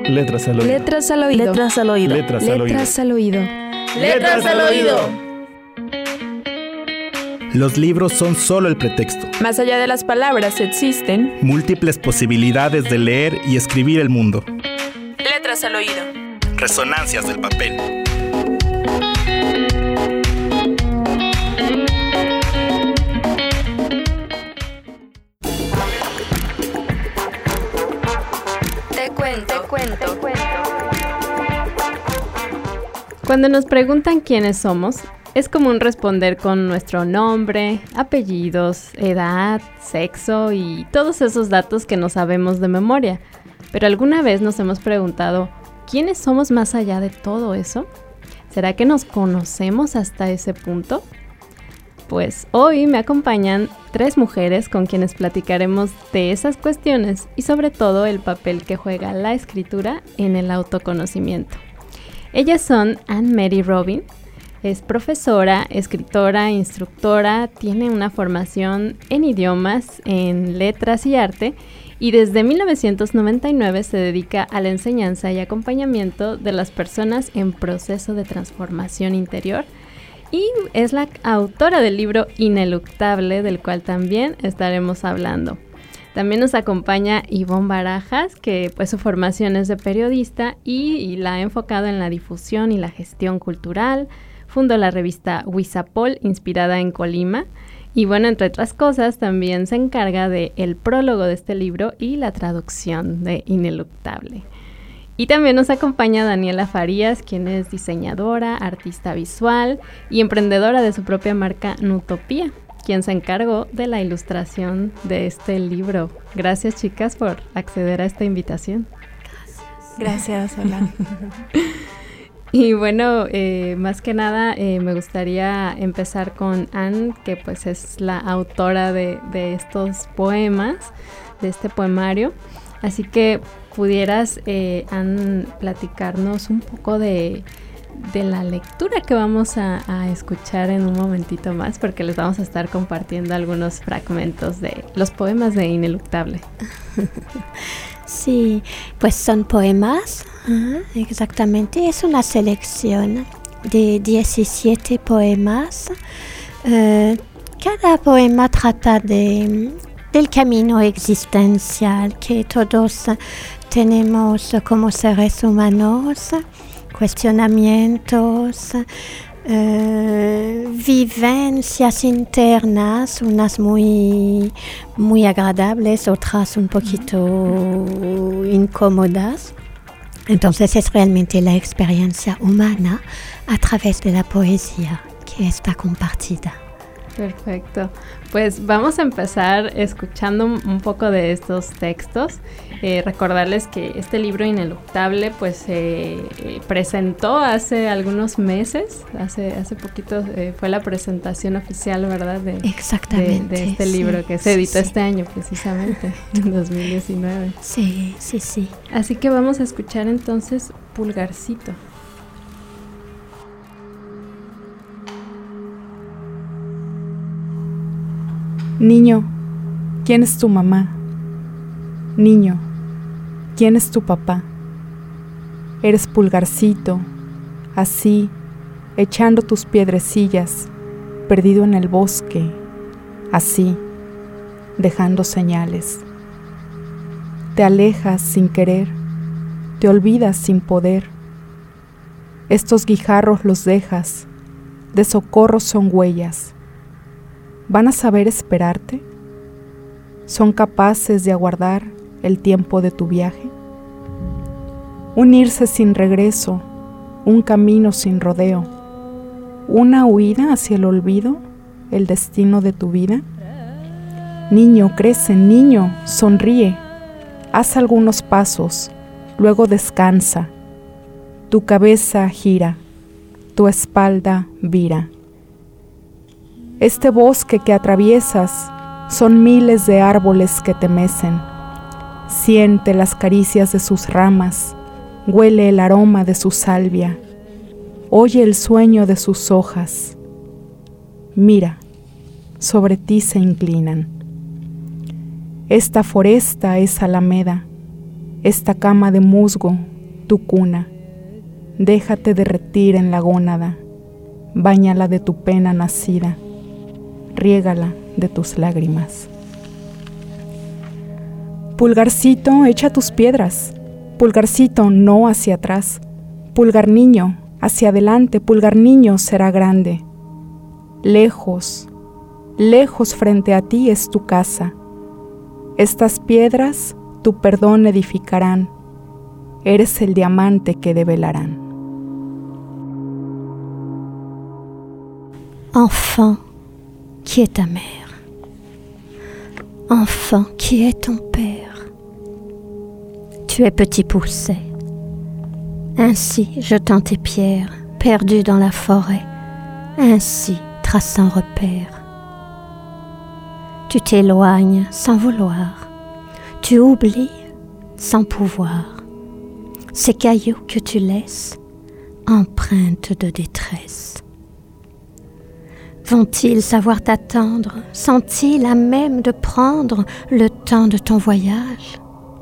Letras al oído. Letras al oído. Letras al oído. Letras al oído. Letras al oído. Letras al oído. Los libros son solo el pretexto. Más allá de las palabras existen Múltiples posibilidades de leer y escribir el mundo. letras al oído. Resonancias del papel. Te cuento. Cuando nos preguntan quiénes somos, es común responder con nuestro nombre, apellidos, edad, sexo y todos esos datos que no sabemos de memoria. Pero ¿alguna vez nos hemos preguntado quiénes somos más allá de todo eso? ¿Será que nos conocemos hasta ese punto? Pues hoy me acompañan 3 mujeres con quienes platicaremos de esas cuestiones y sobre todo el papel que juega la escritura en el autoconocimiento. Ellas son Anne-Mary Robin, es profesora, escritora, instructora, tiene una formación en idiomas, en letras y arte y desde 1999 se dedica a la enseñanza y acompañamiento de las personas en proceso de transformación interior. Y es la autora del libro Ineluctable, del cual también estaremos hablando. También nos acompaña Ivonne Barajas, que pues su formación es de periodista y la ha enfocado en la difusión y la gestión cultural. Fundó la revista Huizapol, inspirada en Colima. Y bueno, entre otras cosas, también se encarga del prólogo de este libro y la traducción de Ineluctable. Y también nos acompaña Daniela Farías, quien es diseñadora, artista visual y emprendedora de su propia marca Nutopía, quien se encargó de la ilustración de este libro. Gracias, chicas, por acceder a esta invitación. Gracias, hola. Y bueno, más que nada me gustaría empezar con Anne, que pues es la autora de estos poemas, de este poemario. Así que pudieras, Anne, platicarnos un poco de la lectura que vamos a escuchar en un momentito más, porque les vamos a estar compartiendo algunos fragmentos de los poemas de Ineluctable. Sí, pues son poemas, exactamente, es una selección de 17 poemas. Cada poema trata del camino existencial que todos tenemos como seres humanos, cuestionamientos, vivencias internas, unas muy agradables, otras un poquito incómodas. Entonces es realmente la experiencia humana a través de la poesía que está compartida. Perfecto. Pues vamos a empezar escuchando un poco de estos textos. Recordarles que este libro Ineluctable pues se presentó hace algunos meses, hace poquito fue la presentación oficial, ¿verdad? Exactamente. De este libro que se editó este año precisamente, en 2019. Sí. Así que vamos a escuchar entonces Pulgarcito. Niño, ¿quién es tu mamá? Niño, ¿quién es tu papá? Eres Pulgarcito, así, echando tus piedrecillas, perdido en el bosque, así, dejando señales. Te alejas sin querer, te olvidas sin poder. Estos guijarros los dejas, de socorro son huellas. ¿Van a saber esperarte? ¿Son capaces de aguardar el tiempo de tu viaje? Un irse sin regreso, un camino sin rodeo, una huida hacia el olvido, el destino de tu vida. Niño, crece, niño, sonríe, haz algunos pasos, luego descansa. Tu cabeza gira, tu espalda vira. Este bosque que atraviesas son miles de árboles que te mecen. Siente las caricias de sus ramas, huele el aroma de su salvia, oye el sueño de sus hojas. Mira, sobre ti se inclinan. Esta foresta es alameda, esta cama de musgo tu cuna, déjate derretir en la gónada, báñala de tu pena nacida, riégala de tus lágrimas. Pulgarcito, echa tus piedras, pulgarcito, no hacia atrás, pulgar niño, hacia adelante, pulgar niño será grande. Lejos, lejos frente a ti es tu casa. Estas piedras tu perdón edificarán, eres el diamante que develarán. Enfant, qui est ta mère? Enfant, qui est ton père? Tu es petit pousset. Ainsi, jetant tes pierres, perdu dans la forêt, ainsi, traçant repère. Tu t'éloignes sans vouloir, tu oublies sans pouvoir. Ces cailloux que tu laisses, empreintes de détresse. Vont-ils savoir t'attendre? Sont-ils à même de prendre le temps de ton voyage?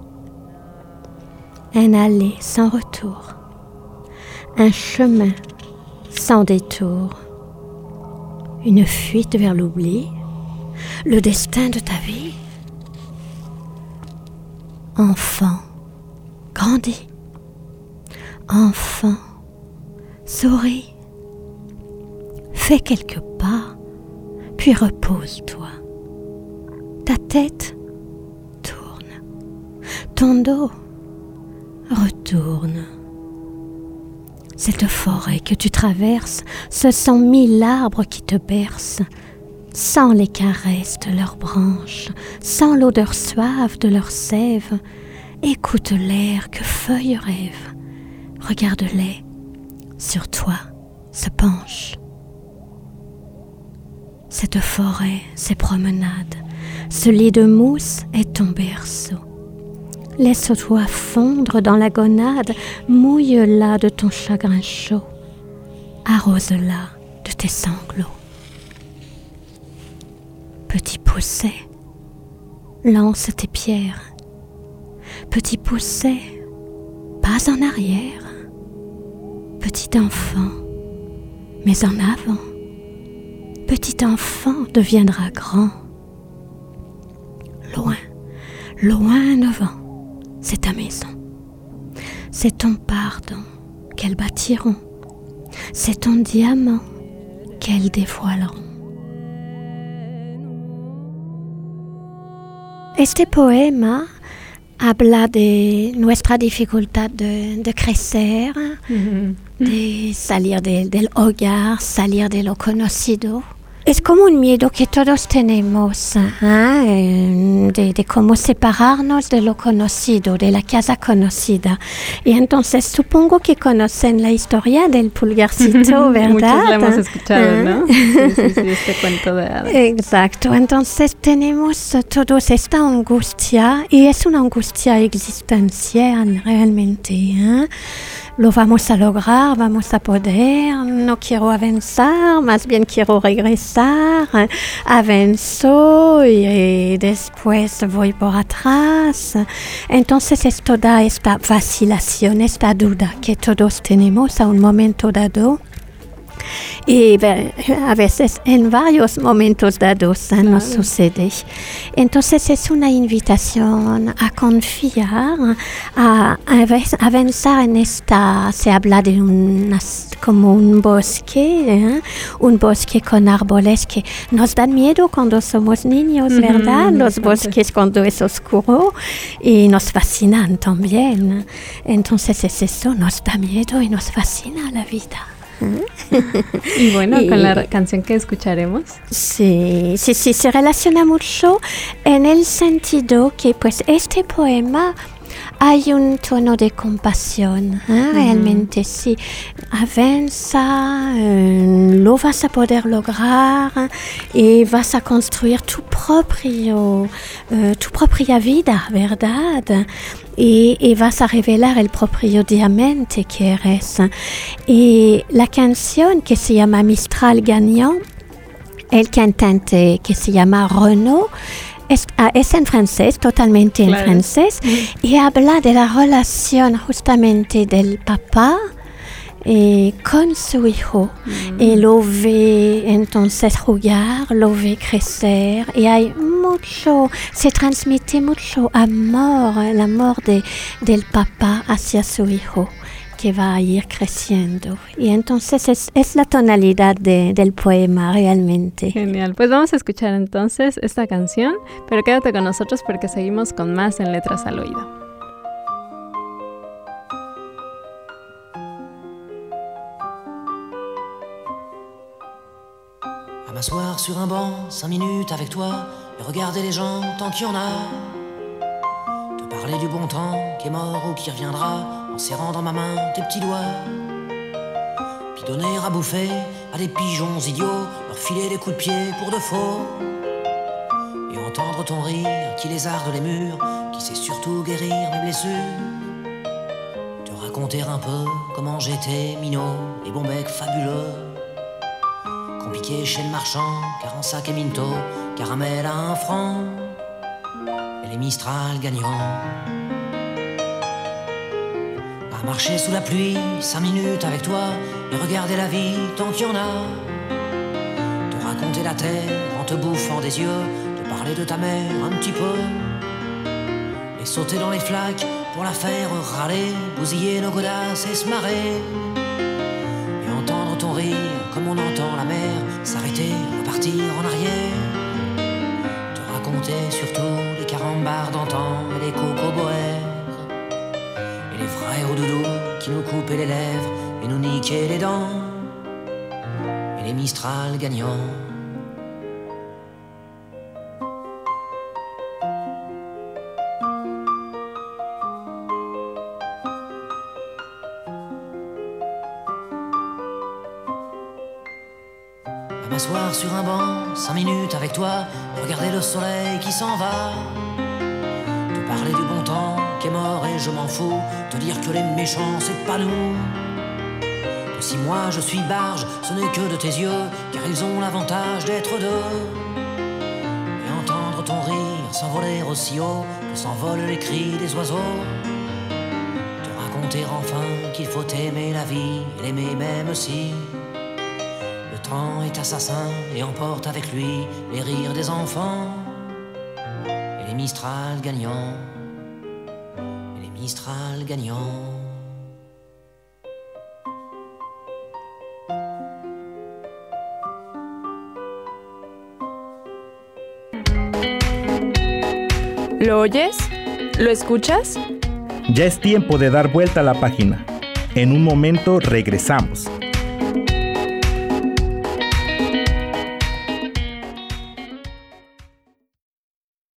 Un aller sans retour, un chemin sans détour, une fuite vers l'oubli, le destin de ta vie. Enfant, grandis. Enfant, souris. Fais quelques pas, puis repose-toi. Ta tête tourne, ton dos retourne. Cette forêt que tu traverses, ce sont 1000 arbres qui te bercent, sans les caresses de leurs branches, sans l'odeur suave de leurs sèves. Écoute l'air que feuilles rêvent, regarde-les, sur toi se penchent. Cette forêt, ces promenades, ce lit de mousse est ton berceau. Laisse-toi fondre dans la gonade, mouille-la de ton chagrin chaud, arrose-la de tes sanglots. Petit pousset, lance tes pierres. Petit pousset, pas en arrière. Petit enfant, mais en avant. Petit enfant deviendra grand. Loin, loin devant, c'est ta maison. C'est ton pardon qu'elles bâtiront. C'est ton diamant qu'elles dévoileront. Este poema habla de nuestra dificultad de crecer, de salir del hogar, salir de lo conocido. Es como un miedo que todos tenemos, de cómo separarnos de lo conocido, de la casa conocida. Y entonces supongo que conocen la historia del pulgarcito, ¿verdad? Muchos la hemos escuchado, ¿no? Sí, este cuento de hadas. Exacto, entonces tenemos todos esta angustia, y es una angustia existencial realmente, Lo vamos a lograr, vamos a poder, no quiero avanzar, más bien quiero regresar, avanzo y después voy por atrás. Entonces esto da esta vacilación, esta duda que todos tenemos a un momento dado. Y a veces en varios momentos dados nos sucede. Entonces es una invitación a confiar, a avanzar en esta, se habla de como un bosque con árboles que nos dan miedo cuando somos niños, ¿verdad? Los bosques cuando es oscuro y nos fascinan también. Entonces es eso, nos da miedo y nos fascina la vida. Y bueno, con la canción que escucharemos. Sí, se relaciona mucho en el sentido que pues este poema hay un tono de compasión, realmente sí, avanza, lo vas a poder lograr y vas a construir tu propia vida, ¿verdad? Y vas a revelar el propio diamante que eres. Y la canción que se llama Mistral Gagnant, el cantante que se llama Renaud, es en francés, totalmente en francés, y habla de la relación justamente del papá con su hijo. Y lo ve entonces jugar, lo ve crecer, y hay se transmite mucho amor, el amor del papá hacia su hijo, que va a ir creciendo. Y entonces es la tonalidad del poema realmente. Genial. Pues vamos a escuchar entonces esta canción, pero quédate con nosotros porque seguimos con más en Letras al Oído. À m'asseoir sur un banc, 5 minutes avec toi, et regarder les gens tant qu'il y en a. Te parler du bon temps qui est mort ou qui reviendra, en serrant dans ma main tes petits doigts. Puis donner à bouffer à des pigeons idiots, leur filer des coups de pied pour de faux. Et entendre ton rire qui lézarde les murs, qui sait surtout guérir mes blessures. Te raconter un peu comment j'étais minot et bon bec fabuleux. Compliqué chez le marchand, car en sac et minto, caramel à 1 franc, et les Mistral gagnants. À marcher sous la pluie, 5 minutes avec toi, et regarder la vie tant qu'il y en a. Te raconter la terre en te bouffant des yeux, te parler de ta mère un petit peu, et sauter dans les flaques pour la faire râler, bousiller nos godasses et se marrer. Et entendre ton rire comme on entend la mer s'arrêter, repartir en arrière. Te raconter surtout les carambars d'antan et les cocoboères, et les vrais hauts doudous qui nous coupaient les lèvres et nous niquaient les dents, et les Mistral gagnants. M'asseoir sur un banc, 5 minutes avec toi, regarder le soleil qui s'en va. Te parler du bon temps qui est mort et je m'en fous, te dire que les méchants c'est pas nous. Que si moi je suis barge, ce n'est que de tes yeux, car ils ont l'avantage d'être deux. Et entendre ton rire s'envoler aussi haut que s'envolent les cris des oiseaux. Te raconter enfin qu'il faut aimer la vie et l'aimer même si le temps est assassin et emporte avec lui les rires des enfants, et les Mistral gagnants, et les Mistral gagnants. ¿Lo oyes? ¿Lo escuchas? Ya es tiempo de dar vuelta a la página. En un momento regresamos.